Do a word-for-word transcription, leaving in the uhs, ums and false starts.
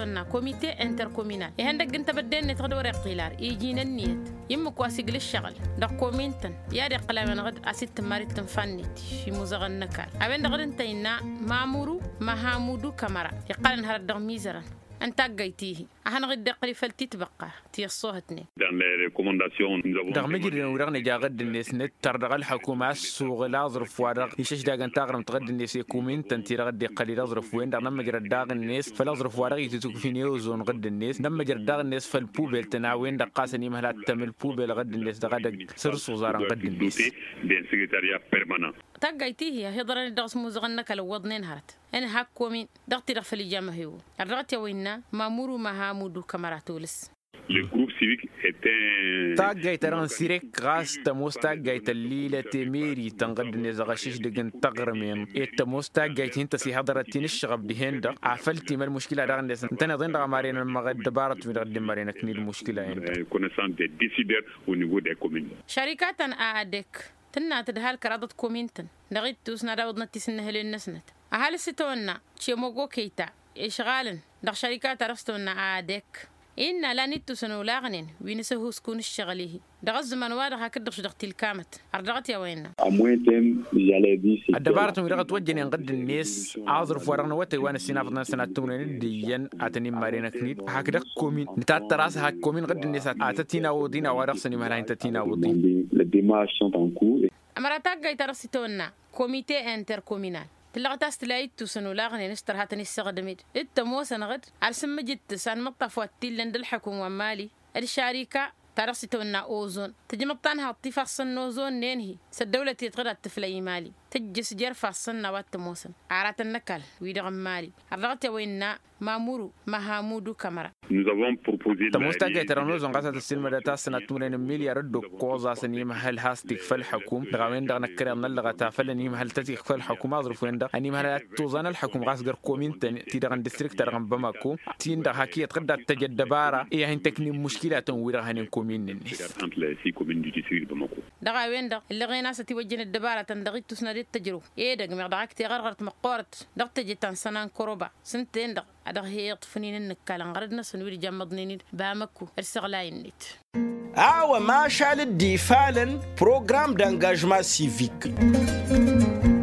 ستونا كوميتي انتركومينال يهندق انت بدين تغدور اقتلار يجينا النيت يمك واسق للشغل دا كومينتن يا دي قلام غد اسيت ماري تنفنت في مزغن نكال ابين غد انت إنا مامورو مهامودو كاميرا يقال نهار الدغ ميزرا أنت قيتيه أنا غد قريفل تتبقى تيصوهتني دغ مجري ورغني جا غد الناس نتر دغ الحكومة السوق لا ظرف ورغ يشش داغ انت غرم تغد الناس يكومين تنتي غد قليل ظرف وين دغ نما جرى داغ الناس فلا ظرف ورغ يتوك في نيوزون غد الناس نما جرى داغ الناس فالبوبل تناوين دغ قاسني مهلا تمل بوبل غد الناس دغ دغ سرسو زارن غد الناس تقيتيه هي ضرني دغ سمو زغنك لو وضنين هات أنا هاكومين دغتي دغ في الجامعة هيو الرغت وينا مامورو مهامودو كاميراتولس Le groupe civique était تاج جاي تران سيرك غاس تموس تاج جاي تليلة تميري تنقد نزغشش دقن تغرمين التموس تاج جاي تنت سي حضرتين الشغب دهين دق عفلتي ما المشكلة دغن ناس انت نظن دغ مارين المغد دبارت من دغ مارين كني المشكلة عند connaissance des décideurs au niveau des communes. شركات أعدك تنا تدهال كرادة كومينتن دغيت توسنا داودنا تسنه للنسنت أهل ستونا شيموغو كيتا إشغالن دغ شركات رستونا أعدك إن لا نتو سنو لاغنين وينسهو سكون الشغليه دغ الزمان واضح هكذا دغ تلكامت أردغت يا وين الدبارة ميرغة توجني نقد الناس عاذر فورنا وتي وانا سينافنا سنة تمرين ديان أتني مارينا كنيد هكذا كومين نتات تراس هك كومين قد الناس أتتينا ودينا ورقصني مهلا انتتينا ودين أمراتاق جاي ترسيتونا كوميتي انتركومينال تلغتاس تلاقي توسنو لاغني نستر هاتني السغدميد التموسن غد على سم جت سان مطفوات تيلن الحكومة مالي الشركة ترسيتونا أوزون تجي مطانها الطفاق صنوزون نينهي سدولة تغدى الطفلي مالي تجس جرفا الصنة والتموسن عرات النكال ويدغم مالي الرغت وينا مامورو مهامودو كاميرا Nous avons proposé تموس تاج جاي ترانوز انقاسة السلمة داتا سنة تمرين مليار دو قوزا سني محل هاستيك فالحكوم دغوين دغ نكري نلغة تافلني محل تتيك فالحكومة أظرف وين دغ أني محل توزان الحكومة غاسقر كومين تيدغن ديستريكت ترغن بماكو تين دغ هكية تقدر تجدبارة إيه هين تكني مشكلة تنوير هنين كومين الناس دغوين دغ اللي غينا ستوجين الدبارة تندغي تسند التجرو إيه دغ مغدعك تغرغرت مقورت دغ تجي تنسنان كروبا سنتين دغ أدغ هي طفنين النكال غردنا سنوير جمضنين بامكو السغلاين نيت awa mashal di falen programme d'engagement civique